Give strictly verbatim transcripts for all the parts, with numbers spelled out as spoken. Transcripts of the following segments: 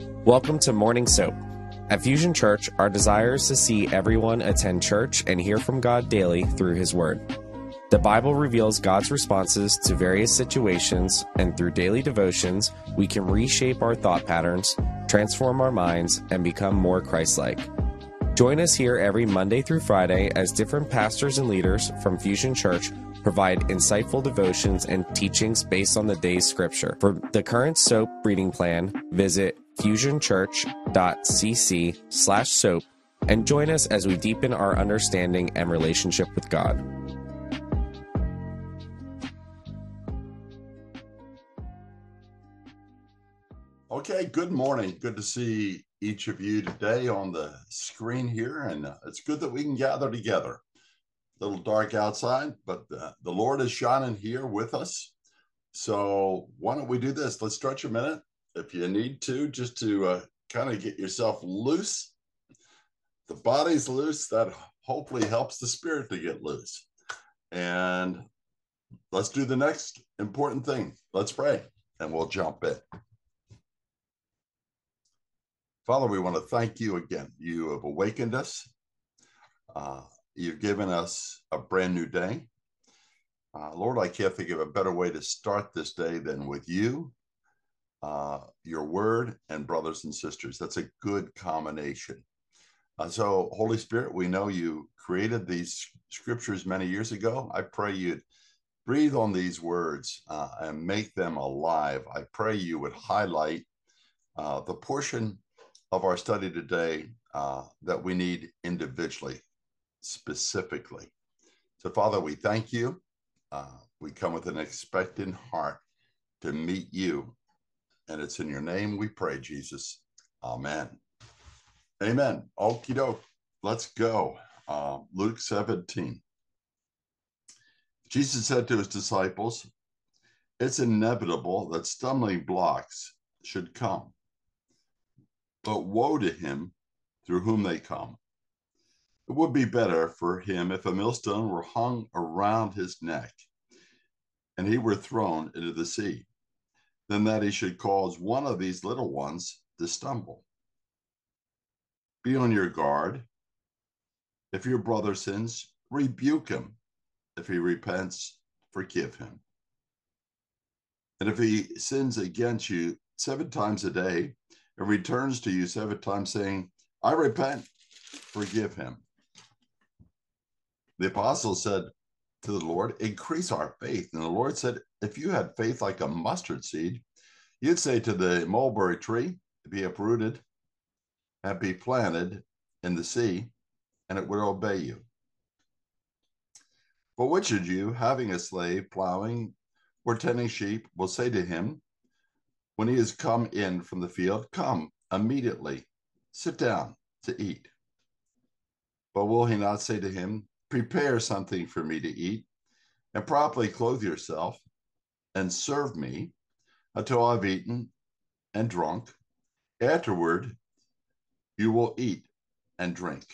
Welcome to Morning Soap. At Fusion Church, our desire is to see everyone attend church and hear from God daily through His Word. The Bible reveals God's responses to various situations, and through daily devotions, we can reshape our thought patterns, transform our minds, and become more Christ-like. Join us here every Monday through Friday as different pastors and leaders from Fusion Church provide insightful devotions and teachings based on the day's scripture. For the current soap reading plan, visit fusionchurch.cc slash soap and join us as we deepen our understanding and relationship with God. Okay, good morning. Good to see each of you today on the screen here, and uh, it's good that we can gather together. A little dark outside, but uh, the Lord is shining here with us. So why don't we do this? Let's stretch a minute if you need to, just to uh, kind of get yourself loose. The body's loose, that hopefully helps the spirit to get loose. And let's do the next important thing. Let's pray, and we'll jump in. Father, we want to thank you again. You have awakened us. Uh, you've given us a brand new day. Uh, Lord, I can't think of a better way to start this day than with you, uh, your word, and brothers and sisters. That's a good combination. Uh, so, Holy Spirit, we know you created these scriptures many years ago. I pray you'd breathe on these words uh, and make them alive. I pray you would highlight uh, the portion of our study today uh, that we need individually, specifically. So, Father, we thank you. Uh, we come with an expectant heart to meet you. And it's in your name we pray, Jesus. Amen. Amen. Okie doke. Let's go. Uh, Luke seventeen. Jesus said to his disciples, "It's inevitable that stumbling blocks should come. But woe to him through whom they come. It would be better for him if a millstone were hung around his neck and he were thrown into the sea, than that he should cause one of these little ones to stumble. Be on your guard. If your brother sins, rebuke him. If he repents, forgive him. And if he sins against you seven times a day and returns to you seven times saying, I repent, forgive him." The apostle said to the Lord, "Increase our faith." And the Lord said, "If you had faith like a mustard seed, you'd say to the mulberry tree, be uprooted and be planted in the sea, and it would obey you. But which of you, having a slave plowing or tending sheep, will say to him, when he has come in from the field, come immediately, sit down to eat? But will he not say to him, prepare something for me to eat, and properly clothe yourself, and serve me until I've eaten and drunk? Afterward, you will eat and drink.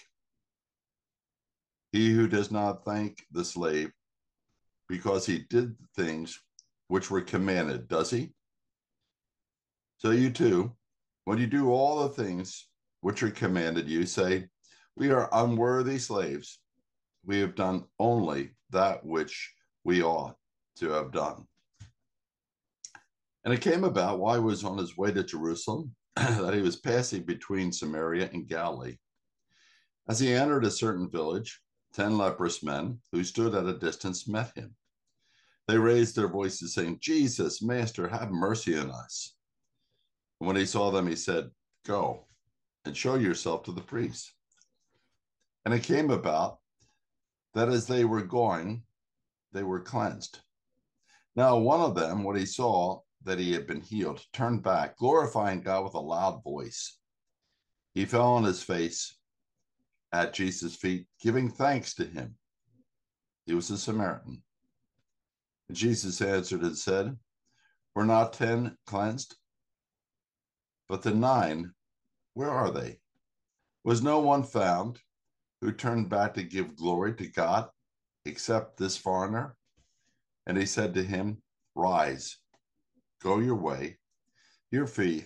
He who does not thank the slave because he did the things which were commanded, does he? So you too, when you do all the things which are commanded you, say, we are unworthy slaves. We have done only that which we ought to have done. And it came about while he was on his way to Jerusalem that he was passing between Samaria and Galilee. As he entered a certain village, ten leprous men who stood at a distance met him. They raised their voices saying, Jesus, Master, have mercy on us. And when he saw them, he said, go and show yourself to the priest. And it came about that as they were going, they were cleansed. Now one of them, when he saw that he had been healed, turned back, glorifying God with a loud voice. He fell on his face at Jesus' feet, giving thanks to him. He was a Samaritan. And Jesus answered and said, were not ten cleansed? But the nine, where are they? Was no one found who turned back to give glory to God, except this foreigner? And he said to him, rise, go your way. Your faith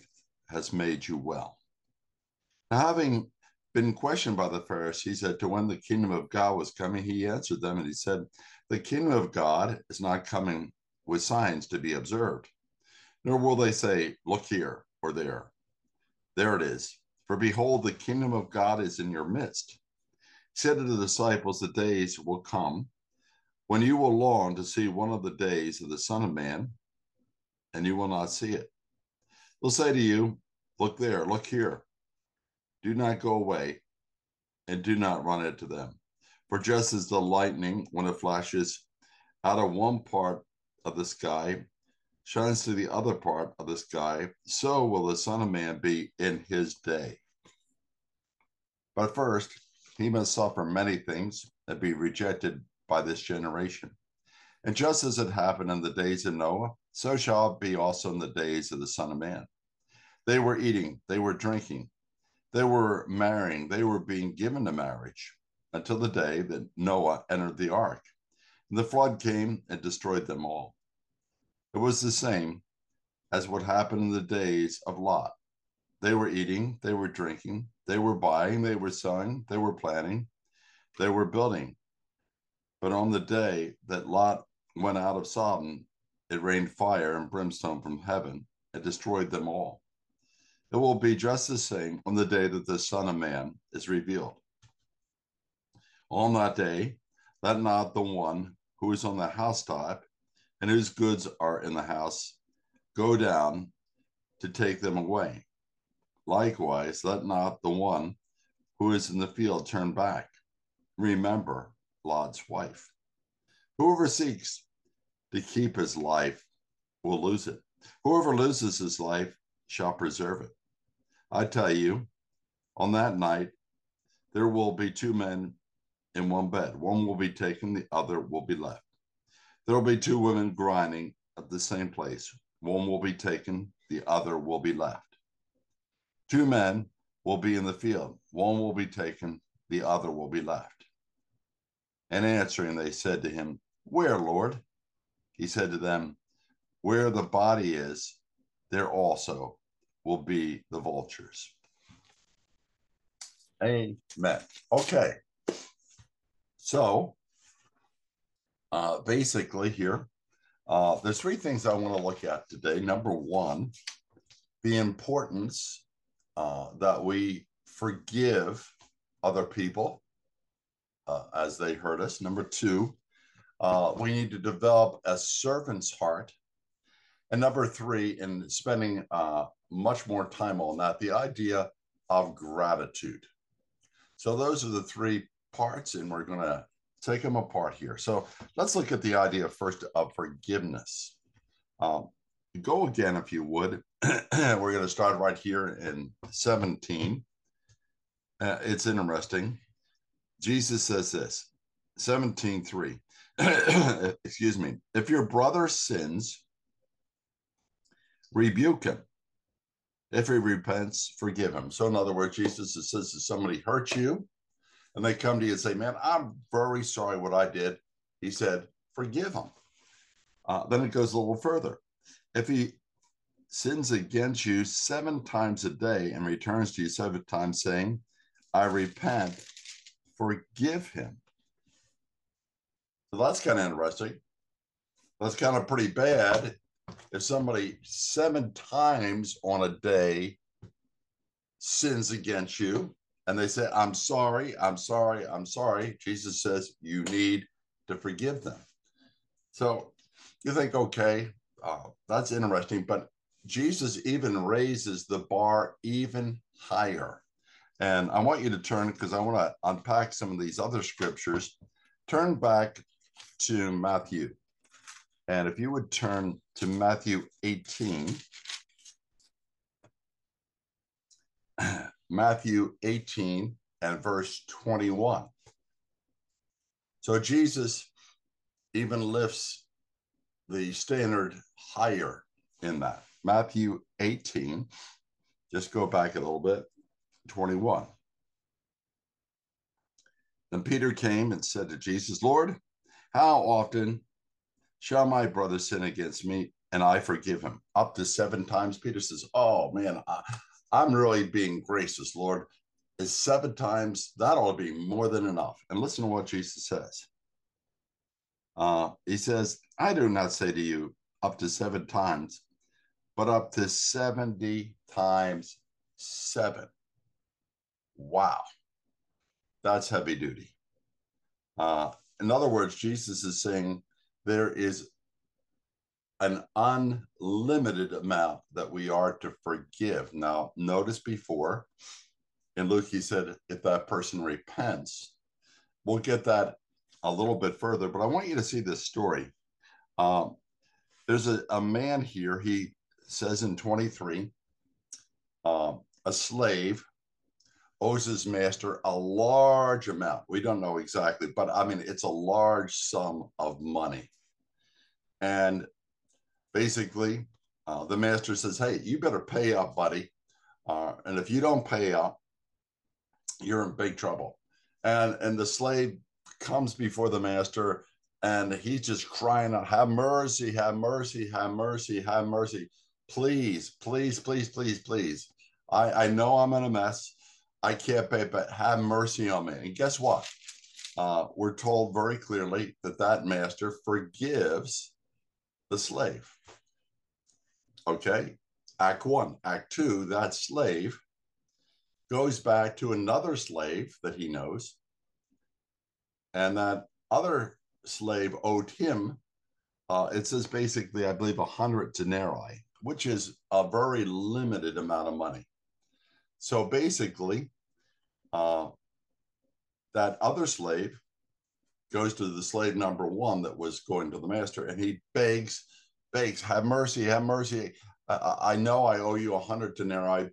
has made you well. Now, having been questioned by the Pharisees as to when the kingdom of God was coming, he answered them and he said, the kingdom of God is not coming with signs to be observed, nor will they say, look here or there. There it is. For behold, the kingdom of God is in your midst. He said to the disciples, the days will come when you will long to see one of the days of the Son of Man, and you will not see it. They'll say to you, look there, look here. Do not go away, and do not run into them. For just as the lightning, when it flashes out of one part of the sky, shines to the other part of the sky, so will the Son of Man be in his day. But first, he must suffer many things and be rejected by this generation. And just as it happened in the days of Noah, so shall it be also in the days of the Son of Man. They were eating, they were drinking, they were marrying, they were being given to marriage until the day that Noah entered the ark. And the flood came and destroyed them all. It was the same as what happened in the days of Lot. They were eating, they were drinking, they were buying, they were selling, they were planting, they were building. But on the day that Lot went out of Sodom, it rained fire and brimstone from heaven and destroyed them all. It will be just the same on the day that the Son of Man is revealed. On that day, let not the one who is on the housetop and whose goods are in the house go down to take them away. Likewise, let not the one who is in the field turn back. Remember Lot's wife. Whoever seeks to keep his life will lose it. Whoever loses his life shall preserve it. I tell you, on that night, there will be two men in one bed. One will be taken, the other will be left. There will be two women grinding at the same place. One will be taken, the other will be left. Two men will be in the field. One will be taken, the other will be left. And answering, they said to him, where, Lord? He said to them, where the body is, there also will be the vultures. Amen. Okay. So, uh, basically here, uh, there's three things I want to look at today. Number one, the importance uh, that we forgive other people uh, as they hurt us. Number two, uh, we need to develop a servant's heart. And number three, and spending uh, much more time on that, the idea of gratitude. So those are the three parts, and we're going to take them apart here. So let's look at the idea first of forgiveness. Um, go again, if you would. We're going to start right here in seventeen. Uh, it's interesting. Jesus says this, seventeen three. Excuse me. If your brother sins, rebuke him. If he repents, forgive him. So in other words, Jesus says if somebody hurts you and they come to you and say, man, I'm very sorry what I did. He said, forgive him. Uh, then it goes a little further. If he sins against you seven times a day and returns to you seven times saying, I repent, forgive him. So that's kind of interesting. That's kind of pretty bad. If somebody seven times on a day sins against you and they say, I'm sorry, I'm sorry, I'm sorry, Jesus says you need to forgive them. So you think, okay, uh, that's interesting, but Jesus even raises the bar even higher. And I want you to turn, because I want to unpack some of these other scriptures. Turn back to Matthew. And if you would turn to Matthew eighteen, Matthew eighteen and verse twenty-one. So Jesus even lifts the standard higher in that. Matthew eighteen, just go back a little bit, twenty-one. Then Peter came and said to Jesus, Lord, how often shall my brother sin against me and I forgive him. Up to seven times. Peter says, oh man, I, I'm really being gracious, Lord. Is seven times, that ought to be more than enough. And listen to what Jesus says. Uh, he says, I do not say to you up to seven times, but up to seventy times seven. Wow. That's heavy duty. Uh, in other words, Jesus is saying there is an unlimited amount that we are to forgive. Now, notice before in Luke, he said, if that person repents, we'll get that a little bit further, but I want you to see this story. Um, there's a, a man here, he says in twenty-three, um, a slave owes his master a large amount. We don't know exactly, but I mean, it's a large sum of money. And basically, uh, the master says, hey, you better pay up, buddy. Uh, and if you don't pay up, you're in big trouble. And, and the slave comes before the master and he's just crying out, have mercy, have mercy, have mercy, have mercy. Please, please, please, please, please. I, I know I'm in a mess. I can't pay, but have mercy on me. And guess what? Uh, we're told very clearly that that master forgives the slave. Okay, act one. Act two, that slave goes back to another slave that he knows, and that other slave owed him, uh, it says basically, I believe, one hundred denarii, which is a very limited amount of money. So basically, uh, that other slave goes to the slave number one that was going to the master, and he begs, begs, have mercy, have mercy. I, I know I owe you a hundred denarii.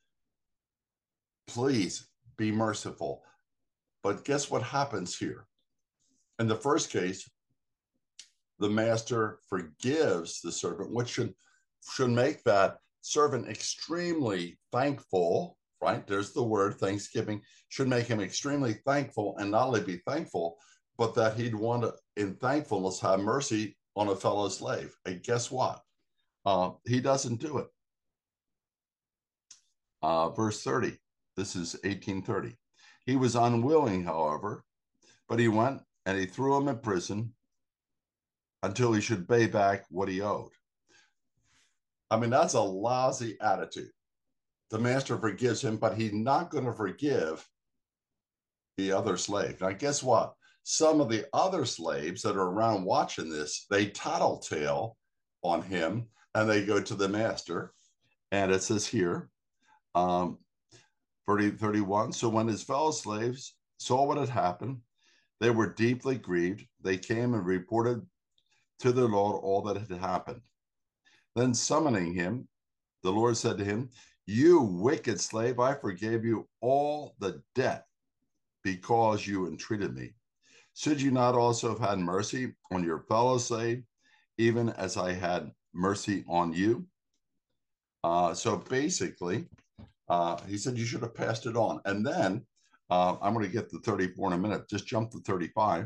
Please be merciful. But guess what happens here? In the first case, the master forgives the servant, which should, should make that servant extremely thankful, right? There's the word thanksgiving, should make him extremely thankful, and not only be thankful, but that he'd want to, in thankfulness, have mercy on a fellow slave. And guess what? Uh, he doesn't do it. Uh, verse thirty, this is eighteen thirty. He was unwilling, however, but he went and he threw him in prison until he should pay back what he owed. I mean, that's a lousy attitude. The master forgives him, but he's not going to forgive the other slave. Now, guess what? Some of the other slaves that are around watching this, they tattletale on him and they go to the master. And it says here, um, thirty, thirty-one, so when his fellow slaves saw what had happened, they were deeply grieved. They came and reported to their Lord all that had happened. Then summoning him, the Lord said to him, you wicked slave, I forgave you all the debt because you entreated me. Should you not also have had mercy on your fellow slave, even as I had mercy on you? Uh, so basically, uh, he said you should have passed it on. And then uh, I'm going to get to thirty-four in a minute. Just jump to thirty-five.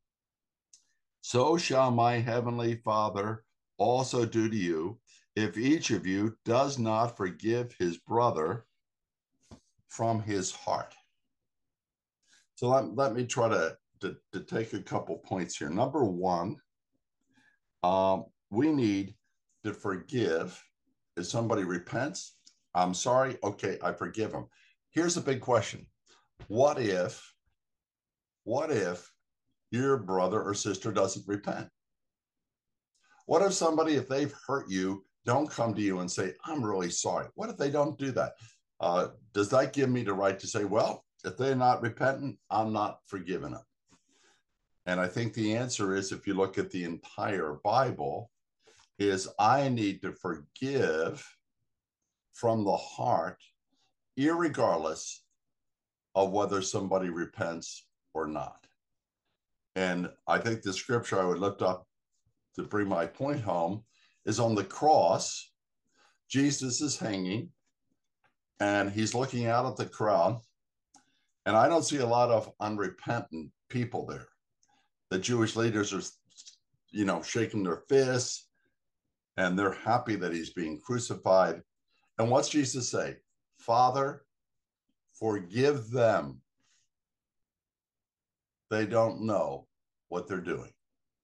So shall my heavenly Father also do to you, if each of you does not forgive his brother from his heart. So let, let me try to, to, to take a couple points here. Number one, um, we need to forgive. If somebody repents, I'm sorry, okay, I forgive them. Here's a big question. What if, what if your brother or sister doesn't repent? What if somebody, if they've hurt you, don't come to you and say, I'm really sorry? What if they don't do that? Uh, does that give me the right to say, well, if they're not repentant, I'm not forgiving them? And I think the answer is, if you look at the entire Bible, is I need to forgive from the heart, irregardless of whether somebody repents or not. And I think the scripture I would lift up to bring my point home is on the cross. Jesus is hanging and he's looking out at the crowd. And I don't see a lot of unrepentant people there. The Jewish leaders are, you know, shaking their fists. and they're happy that he's being crucified. And what's Jesus say? Father, forgive them. They don't know what they're doing.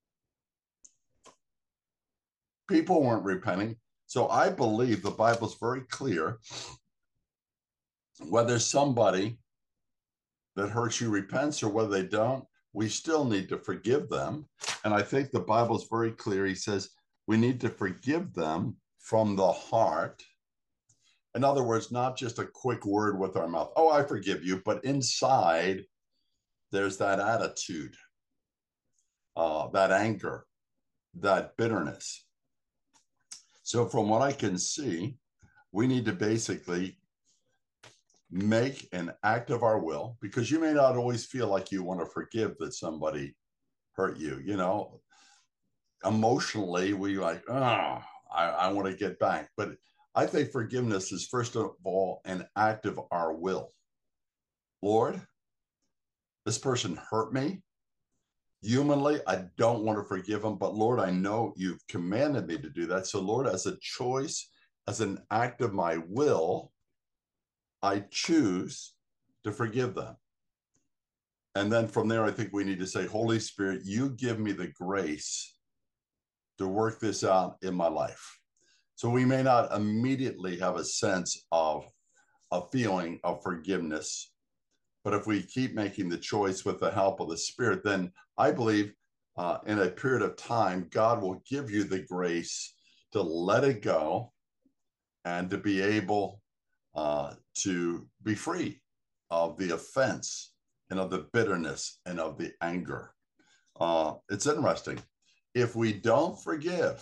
People weren't repenting. So I believe the Bible's very clear. Whether somebody that hurts you repents or whether they don't, we still need to forgive them. And I think the Bible's very clear. He says we need to forgive them from the heart. In other words, not just a quick word with our mouth, oh, I forgive you, but inside there's that attitude, uh, that anger, that bitterness. So from what I can see, we need to basically make an act of our will, because you may not always feel like you want to forgive that somebody hurt you. You know, emotionally, we like, oh, I, I want to get back. But I think forgiveness is, first of all, an act of our will. Lord, this person hurt me. Humanly, I don't want to forgive them, but Lord, I know you've commanded me to do that. So Lord, as a choice, as an act of my will, I choose to forgive them. And then from there, I think we need to say, Holy Spirit, you give me the grace to work this out in my life. So we may not immediately have a sense of a feeling of forgiveness, but if we keep making the choice with the help of the Spirit, then I believe uh, in a period of time, God will give you the grace to let it go and to be able uh, to be free of the offense and of the bitterness and of the anger. Uh, it's interesting. If we don't forgive,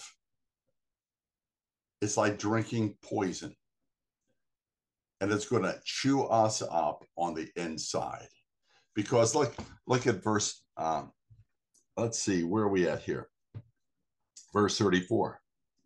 it's like drinking poison, and it's going to chew us up on the inside. Because look, look at verse, um, let's see, where are we at here? Verse thirty-four.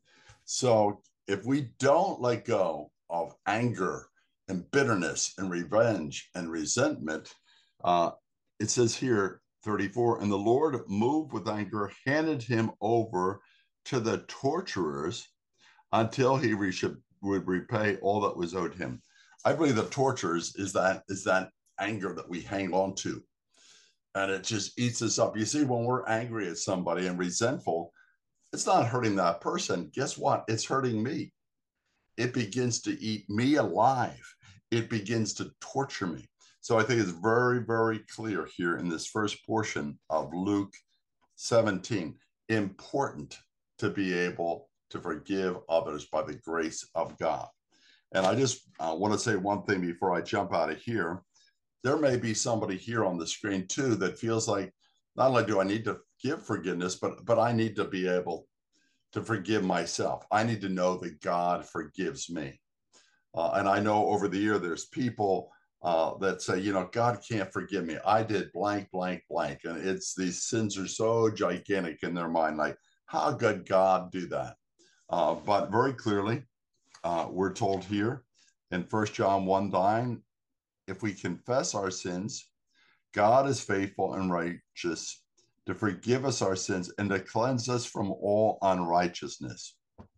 So if we don't let go of anger and bitterness and revenge and resentment, uh, it says here, thirty-four, and the Lord, moved with anger, handed him over to the torturers until he re- would repay all that was owed him. I believe the torturers is that is that anger that we hang on to, and it just eats us up. You see, when we're angry at somebody and resentful, it's not hurting that person. Guess what? It's hurting me. It begins to eat me alive. It begins to torture me. So I think it's very, very clear here in this first portion of Luke seventeen, important to be able to forgive others by the grace of God. And I just uh, want to say one thing before I jump out of here. There may be somebody here on the screen too that feels like, not only do I need to give forgiveness, but, but I need to be able to forgive myself. I need to know that God forgives me. Uh, and I know over the year, there's people uh, that say, you know, God can't forgive me. I did blank, blank, blank. And it's, these sins are so gigantic in their mind. Like, how could God do that? Uh, but very clearly, uh, we're told here in First John one nine, if we confess our sins, God is faithful and righteous to forgive us our sins and to cleanse us from all unrighteousness.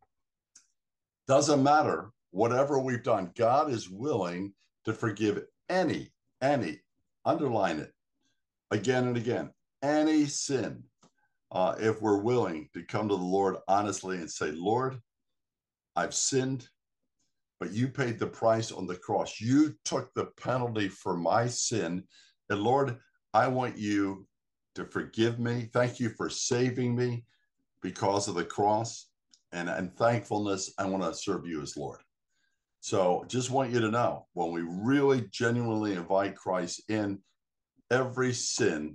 Doesn't matter, whatever we've done, God is willing to forgive any, any, underline it again and again, any sin, uh, if we're willing to come to the Lord honestly and say, Lord, I've sinned, but you paid the price on the cross. You took the penalty for my sin. And Lord, I want you to forgive me. Thank you for saving me because of the cross. And, and thankfulness, I want to serve you as Lord. So just want you to know, when we really genuinely invite Christ in, every sin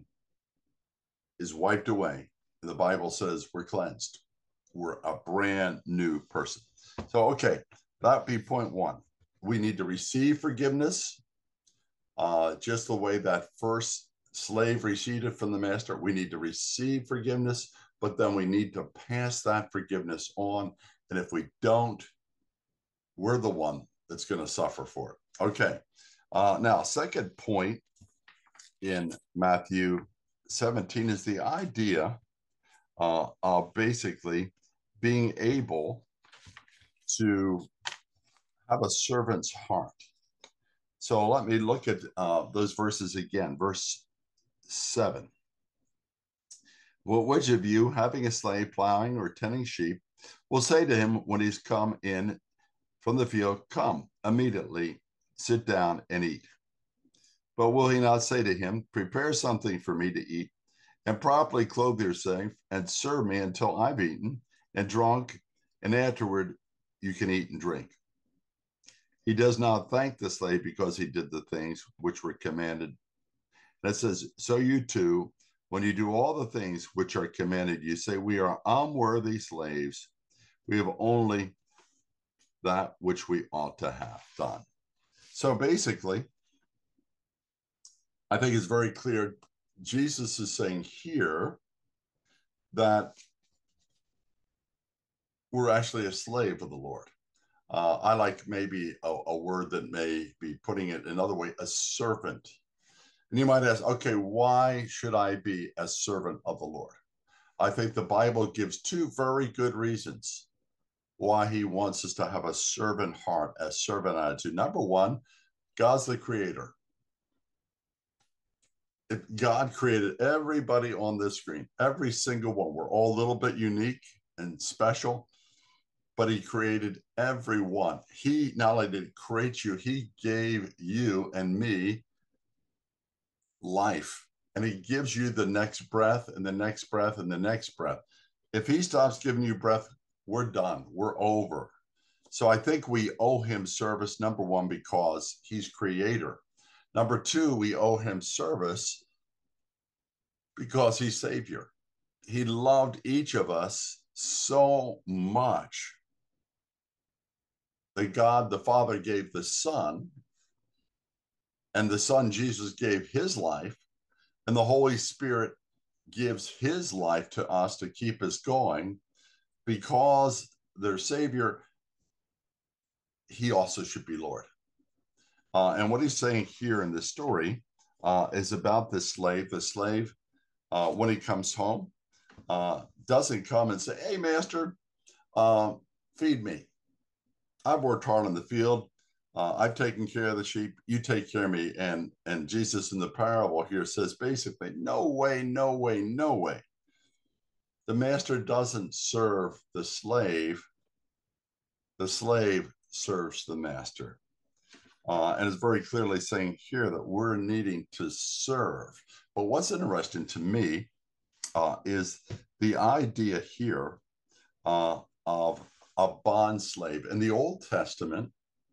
is wiped away. And the Bible says we're cleansed. We're a brand new person. So, okay, that'd be point one. We need to receive forgiveness, uh, just the way that first slave received it from the master. We need to receive forgiveness, but then we need to pass that forgiveness on. And if we don't, we're the one that's going to suffer for it. Okay. Uh, now, second point in Matthew seventeen is the idea uh, of basically being able to have a servant's heart. So let me look at uh, those verses again. Verse seven. Well, which of you, having a slave plowing or tending sheep, will say to him when he's come in from the field, come immediately, sit down and eat? But will he not say to him, prepare something for me to eat, and properly clothe yourself, and serve me until I've eaten and drunk, and afterward you can eat and drink? He does not thank the slave because he did the things which were commanded. And it says, so you too, when you do all the things which are commanded, you say, we are unworthy slaves. We have only that which we ought to have done. So basically, I think it's very clear. Jesus is saying here that we're actually a slave of the Lord. Uh, I like maybe a, a word that may be putting it another way, a servant. And you might ask, okay, why should I be a servant of the Lord? I think the Bible gives two very good reasons why he wants us to have a servant heart, a servant attitude. Number one, God's the creator. If God created everybody on this screen, every single one. We're all a little bit unique and special, but he created everyone. He not only did he create you, he gave you and me life. And he gives you the next breath and the next breath and the next breath. If he stops giving you breath, we're done. We're over. So I think we owe him service, number one, because he's creator. Number two, we owe him service because he's Savior. He loved each of us so much that God the Father gave the Son, and the Son Jesus gave his life, and the Holy Spirit gives his life to us to keep us going. Because they're Savior, he also should be Lord. Uh, and what he's saying here in this story uh, is about this slave. The slave, uh, when he comes home, uh, doesn't come and say, hey, master, uh, feed me. I've worked hard on the field. Uh, I've taken care of the sheep. You take care of me. And, and Jesus in the parable here says basically, no way, no way, no way. The master doesn't serve the slave. The slave serves the master. Uh, and it's very clearly saying here that we're needing to serve. But what's interesting to me uh, is the idea here uh, of a bond slave. In the Old Testament,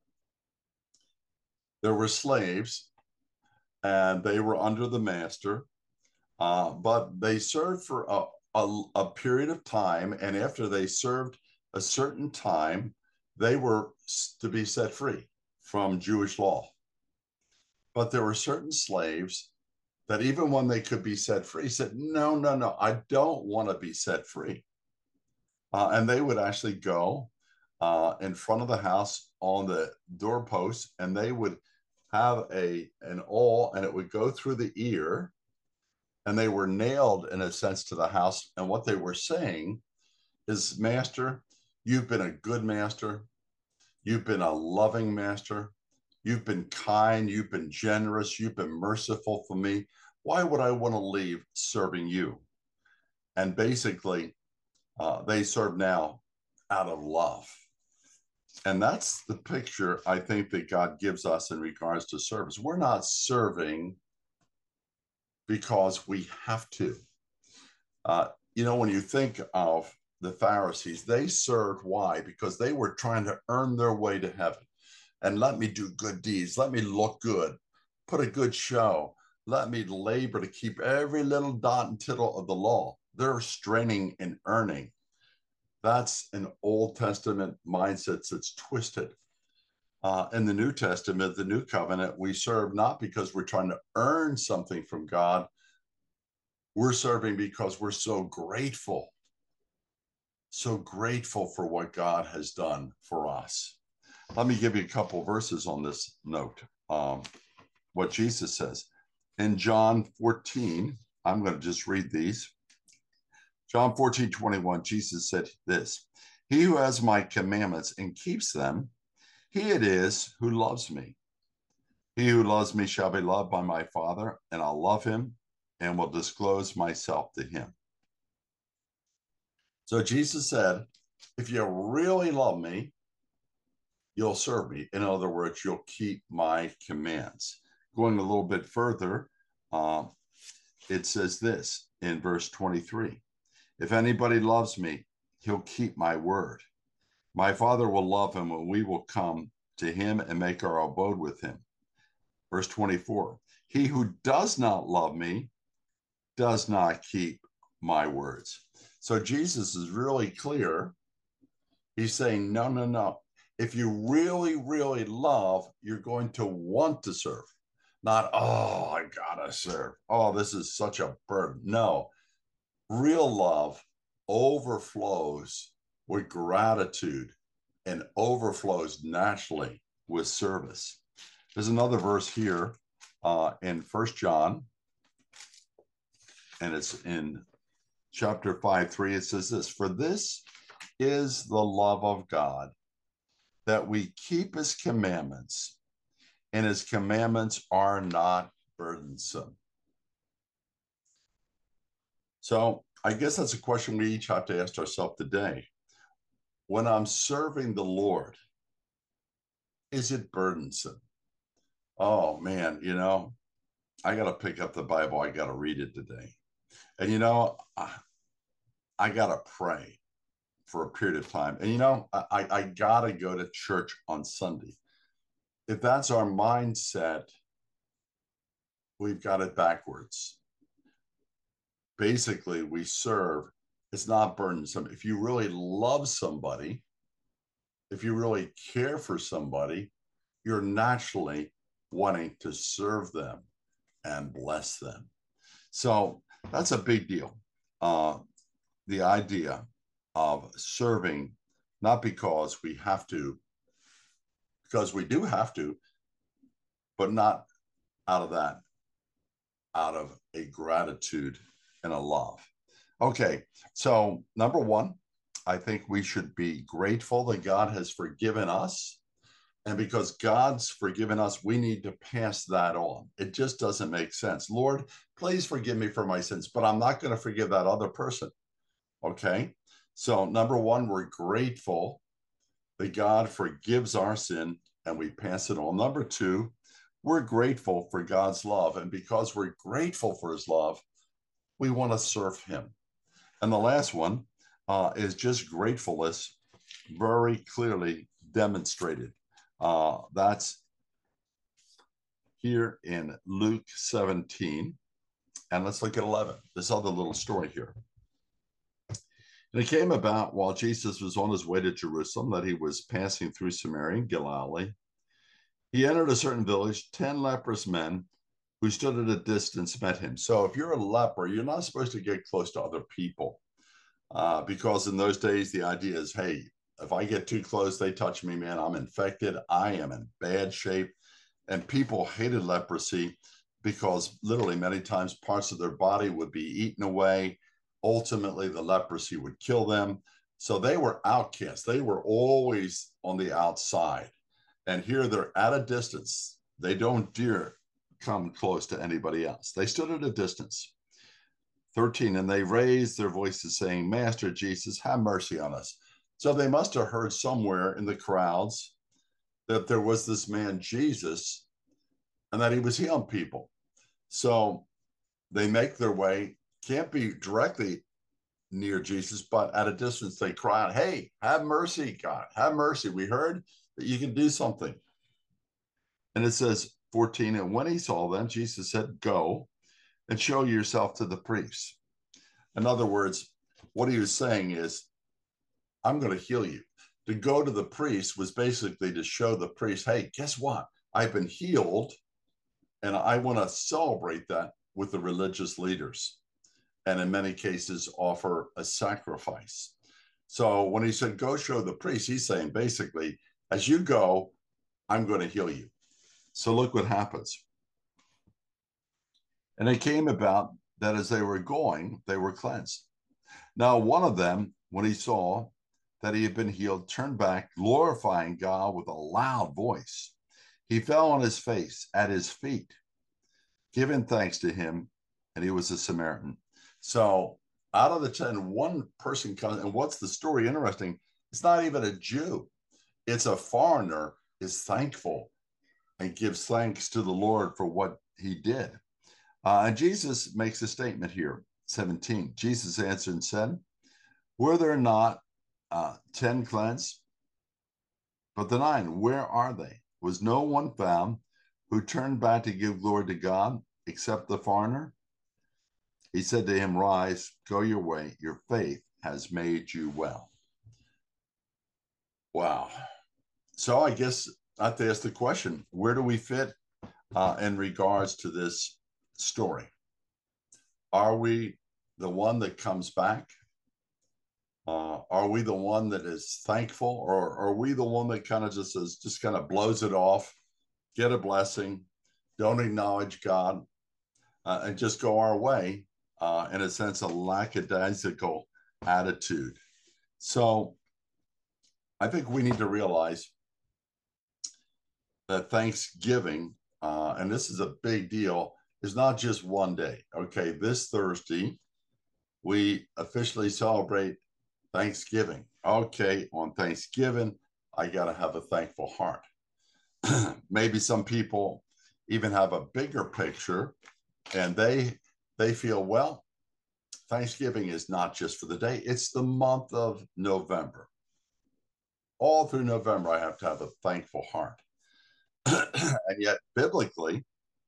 there were slaves and they were under the master, uh, but they served for a, a, a period of time. And after they served a certain time, they were to be set free from Jewish law. But there were certain slaves that even when they could be set free, said, no, no, no, I don't want to be set free. Uh, and they would actually go uh, in front of the house on the doorpost, and they would have a an awl, and it would go through the ear, and they were nailed in a sense to the house. And what they were saying is, master, you've been a good master. You've been a loving master. You've been kind. You've been generous. You've been merciful for me. Why would I want to leave serving you? And basically, uh, they serve now out of love. And that's the picture I think that God gives us in regards to service. We're not serving because we have to. Uh, you know, when you think of the Pharisees, they served. Why? Because they were trying to earn their way to heaven. And let me do good deeds. Let me look good. Put a good show. Let me labor to keep every little dot and tittle of the law. They're straining and earning. That's an Old Testament mindset that's twisted. Uh, in the New Testament, the New Covenant, we serve not because we're trying to earn something from God. We're serving because we're so grateful. So grateful for what God has done for us. Let me give you a couple verses on this note. Um, what Jesus says in John fourteen, I'm going to just read these. John fourteen, twenty-one, Jesus said this, He who has my commandments and keeps them, he it is who loves me. He who loves me shall be loved by my Father, and I'll love him and will disclose myself to him. So Jesus said, if you really love me, you'll serve me. In other words, you'll keep my commands. Going a little bit further, uh, it says this in verse twenty-three. If anybody loves me, he'll keep my word. My Father will love him, and we will come to him and make our abode with him. Verse twenty-four. He who does not love me does not keep my words. So Jesus is really clear. He's saying, no, no, no. If you really, really love, you're going to want to serve. Not, oh, I gotta serve. Oh, this is such a burden. No, real love overflows with gratitude and overflows naturally with service. There's another verse here uh, in First John, and it's in chapter five, three. It says this, for this is the love of God, that we keep his commandments, and his commandments are not burdensome. So I guess that's a question we each have to ask ourselves today. When I'm serving the Lord, is it burdensome? Oh man, you know, I got to pick up the Bible. I got to read it today. And you know, I, I got to pray for a period of time. And you know, I, I got to go to church on Sunday. If that's our mindset, we've got it backwards. Basically, we serve, it's not burdensome. If you really love somebody, if you really care for somebody, you're naturally wanting to serve them and bless them. So that's a big deal. Uh, the idea of serving, not because we have to, because we do have to, but not out of that, out of a gratitude and a love. Okay, so number one, I think we should be grateful that God has forgiven us. And because God's forgiven us, we need to pass that on. It just doesn't make sense. Lord, please forgive me for my sins, but I'm not going to forgive that other person. Okay, so number one, we're grateful that God forgives our sin and we pass it on. Number two, we're grateful for God's love. And because we're grateful for his love, we want to serve him. And the last one uh, is just gratefulness, very clearly demonstrated. Uh, that's here in Luke seventeen. And let's look at eleven, this other little story here. And it came about while Jesus was on his way to Jerusalem that he was passing through Samaria and Galilee. He entered a certain village. Ten leprous men who stood at a distance met him. So if you're a leper, you're not supposed to get close to other people uh, because in those days, the idea is, hey, if I get too close, they touch me, man, I'm infected. I am in bad shape. And people hated leprosy because literally many times parts of their body would be eaten away. Ultimately, the leprosy would kill them. So they were outcasts. They were always on the outside. And here they're at a distance. They don't dare come close to anybody else. They stood at a distance. thirteen, and they raised their voices saying, Master Jesus, have mercy on us. So they must have heard somewhere in the crowds that there was this man, Jesus, and that he was healing people. So they make their way, can't be directly near Jesus, but at a distance they cry out, hey, have mercy, God, have mercy. We heard that you can do something. And it says fourteen, and when he saw them, Jesus said, go and show yourself to the priests. In other words, what he was saying is, I'm going to heal you. To go to the priest was basically to show the priest, hey, guess what? I've been healed, and I want to celebrate that with the religious leaders, and in many cases offer a sacrifice. So when he said, go show the priest, he's saying basically, as you go, I'm going to heal you. So look what happens. And it came about that as they were going, they were cleansed. Now, one of them, when he saw that he had been healed, turned back, glorifying God with a loud voice. He fell on his face at his feet, giving thanks to him, and he was a Samaritan. So out of the ten, one person comes, and what's the story interesting? It's not even a Jew. It's a foreigner is thankful and gives thanks to the Lord for what he did. Uh, and Jesus makes a statement here, seventeen. Jesus answered and said, were there not uh, ten cleansed? But the nine, where are they? Was no one found who turned back to give glory to God except the foreigner? He said to him, rise, go your way. Your faith has made you well. Wow. So I guess I have to ask the question, where do we fit uh, in regards to this story? Are we the one that comes back? Uh, are we the one that is thankful, or are we the one that kind of just says, just kind of blows it off, get a blessing, don't acknowledge God, uh, and just go our way, uh, in a sense, a lackadaisical attitude? So I think we need to realize that Thanksgiving, uh, and this is a big deal, is not just one day. Okay, this Thursday, we officially celebrate Thanksgiving. Okay, on Thanksgiving, I got to have a thankful heart. Maybe some people even have a bigger picture, and they they feel, well, Thanksgiving is not just for the day, it's the month of November. All through November, I have to have a thankful heart. And yet, biblically,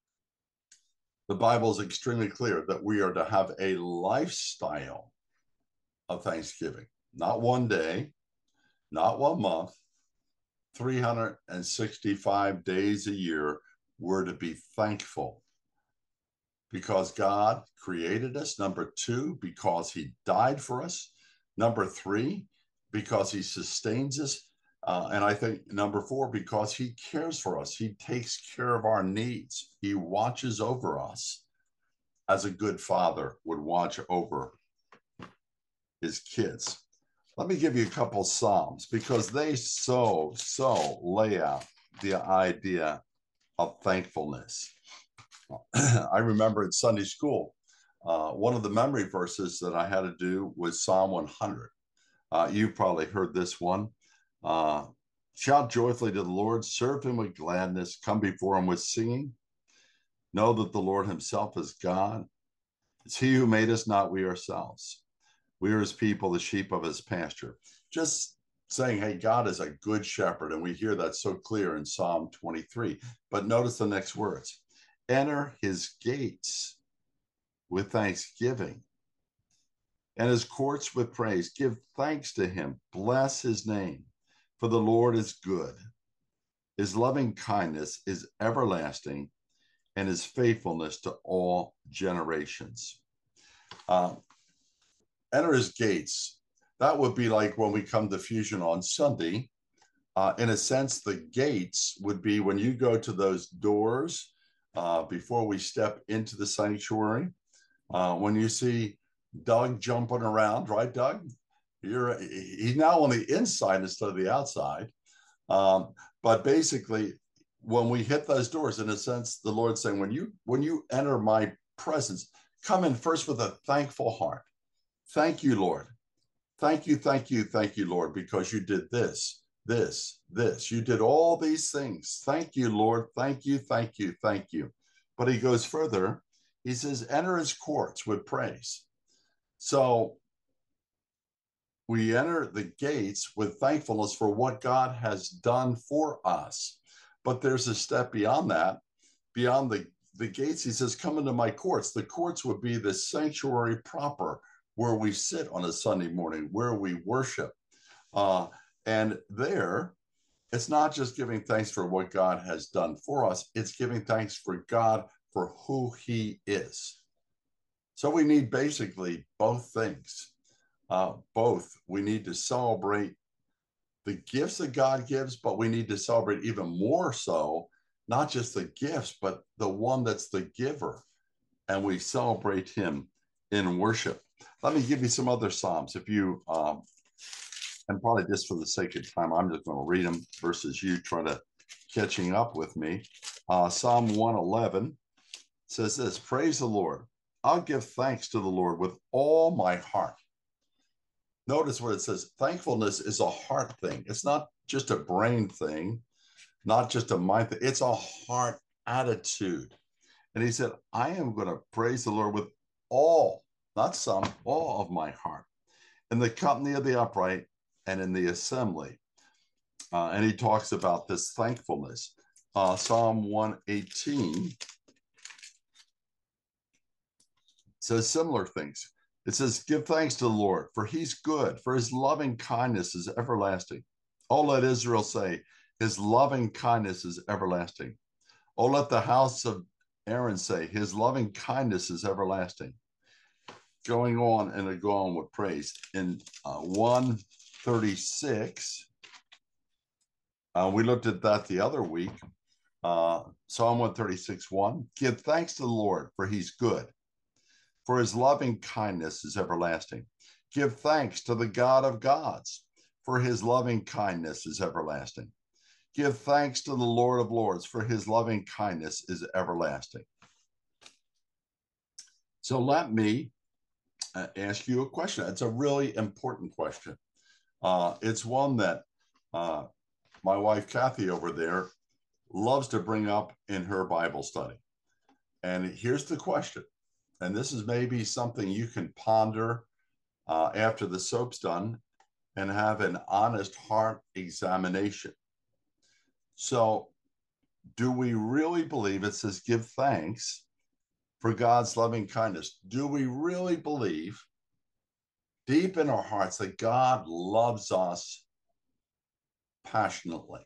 the Bible is extremely clear that we are to have a lifestyle of Thanksgiving. Not one day, not one month, three hundred sixty-five days a year, we're to be thankful because God created us. Number two, because he died for us. Number three, because he sustains us. Uh, and I think number four, because he cares for us. He takes care of our needs. He watches over us as a good father would watch over his kids. Let me give you a couple Psalms because they so, so lay out the idea of thankfulness. I remember in Sunday school, uh, one of the memory verses that I had to do was Psalm one hundred. Uh, you've probably heard this one. Uh, Shout joyfully to the Lord, serve him with gladness, come before him with singing. Know that the Lord himself is God. It's he who made us, not we ourselves. We are his people, the sheep of his pasture. Just saying, hey, God is a good shepherd. And we hear that so clear in Psalm twenty-three. But notice the next words. Enter his gates with thanksgiving and his courts with praise. Give thanks to him. Bless his name, for the Lord is good. His loving kindness is everlasting, and his faithfulness to all generations. Uh, enter his gates. That would be like when we come to Fusion on Sunday. Uh, in a sense, the gates would be when you go to those doors uh, before we step into the sanctuary. Uh, when you see Doug jumping around, right, Doug? You're, he's now on the inside instead of the outside. Um, but basically, when we hit those doors, in a sense, the Lord's saying, when you when you enter my presence, come in first with a thankful heart. Thank you, Lord. Thank you, thank you, thank you, Lord, because you did this, this, this. You did all these things. Thank you, Lord. Thank you, thank you, thank you. But he goes further. He says, enter his courts with praise. So we enter the gates with thankfulness for what God has done for us. But there's a step beyond that, beyond the, the gates. He says, come into my courts. The courts would be the sanctuary proper, where we sit on a Sunday morning, where we worship. Uh, and there, it's not just giving thanks for what God has done for us, it's giving thanks for God for who he is. So we need basically both things. Uh, both. We need to celebrate the gifts that God gives, but we need to celebrate even more so, not just the gifts, but the one that's the giver. And we celebrate him in worship. Let me give you some other Psalms. If you um, And probably just for the sake of time, I'm just going to read them versus you trying to catching up with me. Uh, Psalm one eleven says this: praise the Lord. I'll give thanks to the Lord with all my heart. Notice what it says. Thankfulness is a heart thing. It's not just a brain thing, not just a mind thing. It's a heart attitude. And he said, I am going to praise the Lord with all, not some, all of my heart, in the company of the upright and in the assembly. Uh, and he talks about this thankfulness. Uh, Psalm one eighteen says similar things. It says, give thanks to the Lord, for he's good, for his loving kindness is everlasting. Oh, let Israel say, his loving kindness is everlasting. Oh, let the house of Aaron say, his loving kindness is everlasting. Going on and go on with praise. In uh, one thirty-six, uh, we looked at that the other week. Uh, Psalm one thirty-six, one, give thanks to the Lord, for he's good, for his loving kindness is everlasting. Give thanks to the God of gods, for his loving kindness is everlasting. Give thanks to the Lord of lords, for his loving kindness is everlasting. So let me uh, ask you a question. It's a really important question. Uh, it's one that uh, my wife, Kathy, over there, loves to bring up in her Bible study. And here's the question. And this is maybe something you can ponder uh, after the soap's done and have an honest heart examination. So, do we really believe it says give thanks for God's loving kindness? Do we really believe deep in our hearts that God loves us passionately?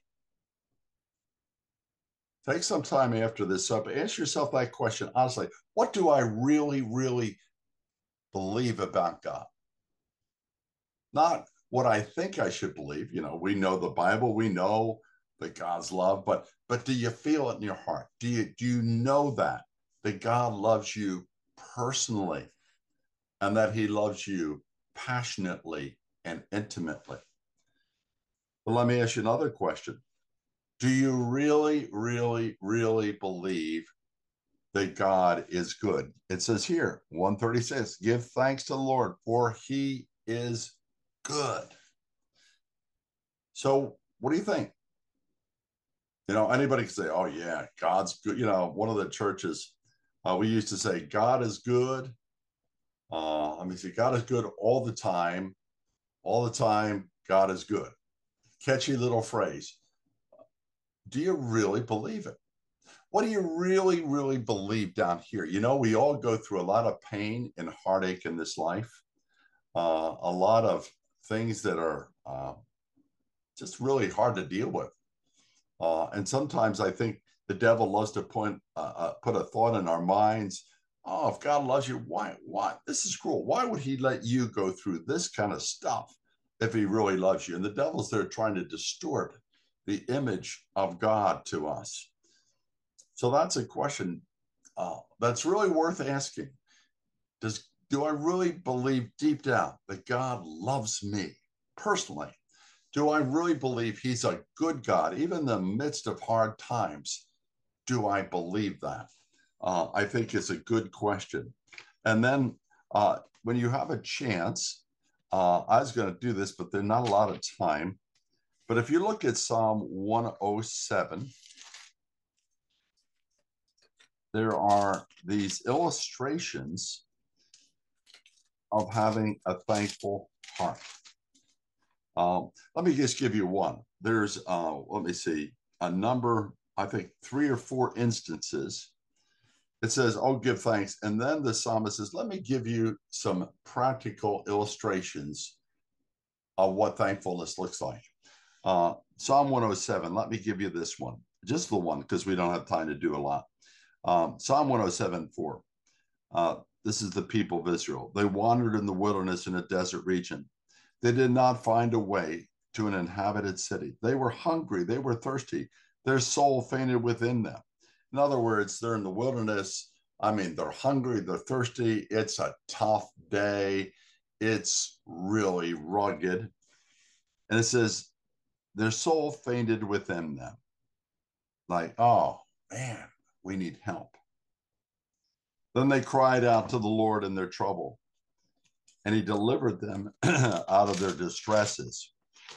Take some time after this up. Ask yourself that question honestly. What do I really, really believe about God? Not what I think I should believe. You know, we know the Bible, we know that God's love, but but do you feel it in your heart? Do you do you know that that God loves you personally and that he loves you passionately and intimately? But let me ask you another question. Do you really, really, really believe that God is good? It says here, one thirty-six, give thanks to the Lord, for he is good. So what do you think? You know, anybody can say, oh, yeah, God's good. You know, one of the churches, uh, we used to say, God is good. Uh, let me see, God is good all the time. All the time, God is good. Catchy little phrase. Do you really believe it? What do you really, really believe down here? You know, we all go through a lot of pain and heartache in this life, uh, a lot of things that are uh, just really hard to deal with. Uh, and sometimes I think the devil loves to point, uh, uh, put a thought in our minds. Oh, if God loves you, why, why? This is cruel. Why would he let you go through this kind of stuff if he really loves you? And the devil's there trying to distort the image of God to us. So that's a question uh, that's really worth asking. Does, do I really believe deep down that God loves me personally? Do I really believe he's a good God, even in the midst of hard times? Do I believe that? Uh, I think it's a good question. And then uh, when you have a chance, uh, I was going to do this, but there's not a lot of time. But if you look at Psalm one oh seven, there are these illustrations of having a thankful heart. Um, let me just give you one. There's, uh, let me see, a number, I think three or four instances. It says, oh, give thanks. And then the psalmist says, let me give you some practical illustrations of what thankfulness looks like. Uh, Psalm one oh seven, let me give you this one, just the one, because we don't have time to do a lot. Um, Psalm one oh seven, four. Uh, this is the people of Israel. They wandered in the wilderness in a desert region. They did not find a way to an inhabited city. They were hungry. They were thirsty. Their soul fainted within them. In other words, they're in the wilderness. I mean, they're hungry. They're thirsty. It's a tough day. It's really rugged. And it says, their soul fainted within them. Like, oh, man, we need help. Then they cried out to the Lord in their trouble, and he delivered them out of their distresses.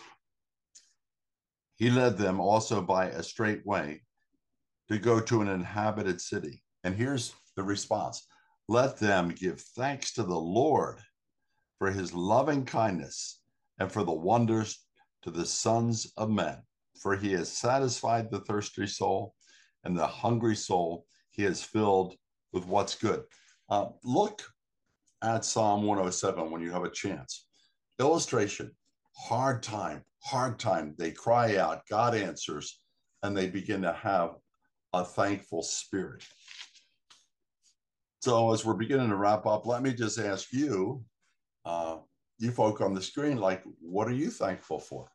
He led them also by a straight way to go to an inhabited city. And here's the response: let them give thanks to the Lord for his loving kindness and for the wonders to the sons of men. For he has satisfied the thirsty soul, and the hungry soul he has filled with what's good. Uh, look at Psalm one oh seven when you have a chance. Illustration: hard time, hard time. They cry out, God answers, and they begin to have a thankful spirit. So as we're beginning to wrap up, let me just ask you, uh, you folk on the screen, like, what are you thankful for?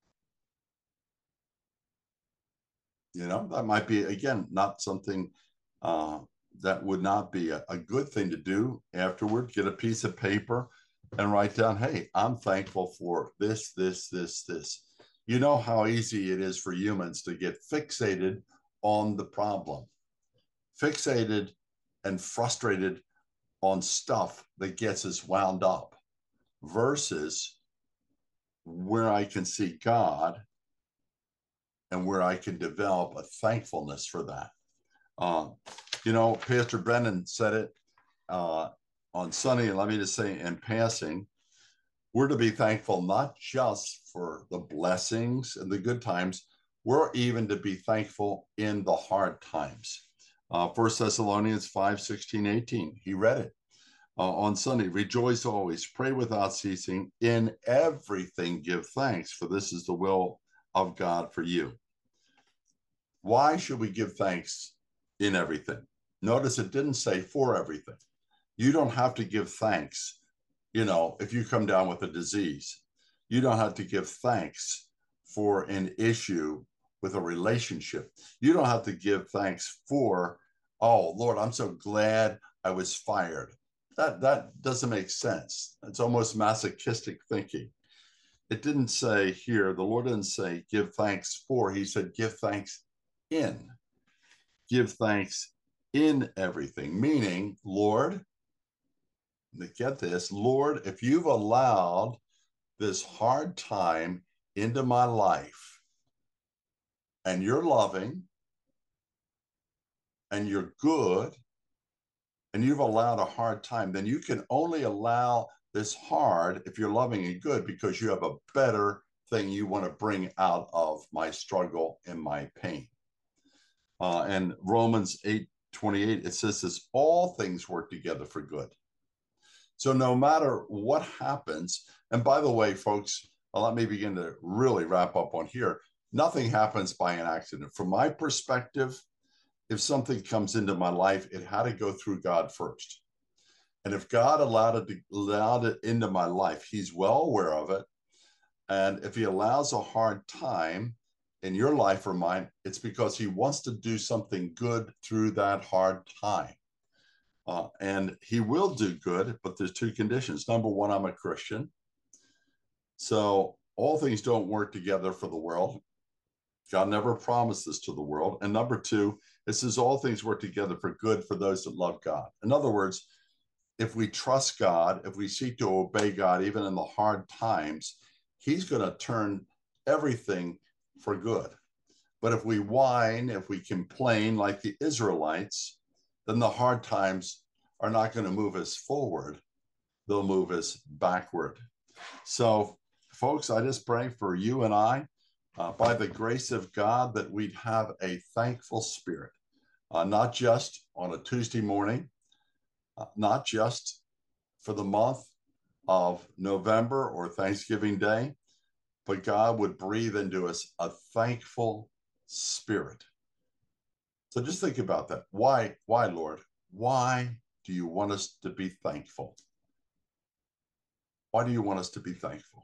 You know, that might be, again, not something uh, that would not be a, a good thing to do afterward. Get a piece of paper and write down, hey, I'm thankful for this, this, this, this. You know how easy it is for humans to get fixated on the problem, fixated and frustrated on stuff that gets us wound up, versus where I can see God and where I can develop a thankfulness for that. Uh, you know, Pastor Brennan said it uh, on Sunday, and let me just say in passing, we're to be thankful not just for the blessings and the good times, we're even to be thankful in the hard times. Uh, First Thessalonians five, sixteen, eighteen, he read it uh, on Sunday. Rejoice always, pray without ceasing, in everything give thanks, for this is the will of God for you. Why should we give thanks in everything? Notice it didn't say for everything. You don't have to give thanks, you know, if you come down with a disease. You don't have to give thanks for an issue with a relationship. You don't have to give thanks for, oh, Lord, I'm so glad I was fired. That, that doesn't make sense. It's almost masochistic thinking. It didn't say here, the Lord didn't say give thanks for, he said give thanks in. Give thanks in everything, meaning, Lord, get this, Lord, if you've allowed this hard time into my life, and you're loving, and you're good, and you've allowed a hard time, then you can only allow this hard if you're loving and good, because you have a better thing you want to bring out of my struggle and my pain. Uh, and Romans eight twenty-eight, it says this, all things work together for good. So no matter what happens, and by the way, folks, let me begin to really wrap up on here. Nothing happens by an accident. From my perspective, if something comes into my life, it had to go through God first. And if God allowed it, to, allowed it into my life, he's well aware of it. And if he allows a hard time in your life or mine, it's because he wants to do something good through that hard time. Uh, and he will do good, but there's two conditions. Number one, I'm a Christian. So all things don't work together for the world. God never promised this to the world. And number two, it says all things work together for good for those that love God. In other words, if we trust God, if we seek to obey God, even in the hard times, he's going to turn everything for good. But if we whine, if we complain like the Israelites, then the hard times are not going to move us forward. They'll move us backward. So, folks, I just pray for you and I, uh, by the grace of God, that we'd have a thankful spirit, uh, not just on a Tuesday morning, uh, not just for the month of November or Thanksgiving Day, but God would breathe into us a thankful spirit. So just think about that. Why, why, Lord? Why do you want us to be thankful? Why do you want us to be thankful?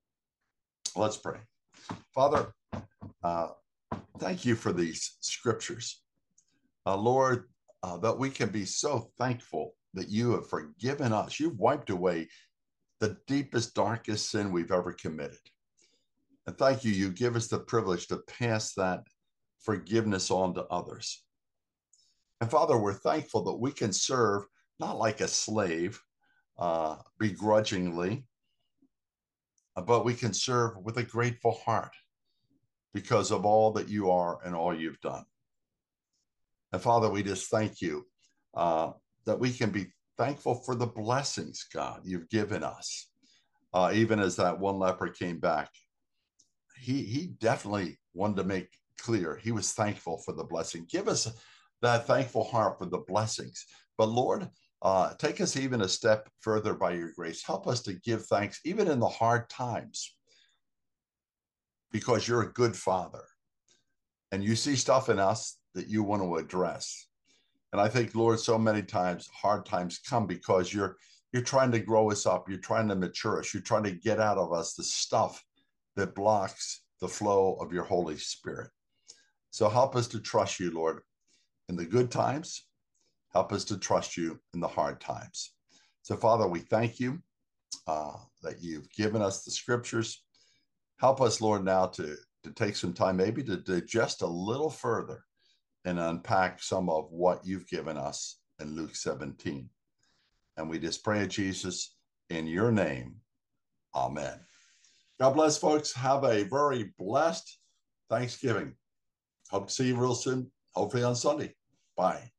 Let's pray. Father, uh, thank you for these scriptures. Uh, Lord, uh, that we can be so thankful that you have forgiven us. You've wiped away the deepest, darkest sin we've ever committed. And thank you, you give us the privilege to pass that forgiveness on to others. And Father, we're thankful that we can serve not like a slave, uh, begrudgingly, but we can serve with a grateful heart because of all that you are and all you've done. And Father, we just thank you uh, that we can be thankful for the blessings, God, you've given us. Uh, even as that one leper came back, he, he definitely wanted to make clear he was thankful for the blessing. Give us that thankful heart for the blessings. But Lord, uh, take us even a step further by your grace. Help us to give thanks even in the hard times, because you're a good Father and you see stuff in us that you want to address. And I think, Lord, so many times hard times come because you're you're trying to grow us up. You're trying to mature us. You're trying to get out of us the stuff that blocks the flow of your Holy Spirit. So help us to trust you, Lord, in the good times. Help us to trust you in the hard times. So, Father, we thank you uh, that you've given us the scriptures. Help us, Lord, now to, to take some time maybe to digest a little further and unpack some of what you've given us in Luke seventeen. And we just pray, Jesus, in your name. Amen. God bless, folks. Have a very blessed Thanksgiving. Hope to see you real soon, hopefully on Sunday. Bye.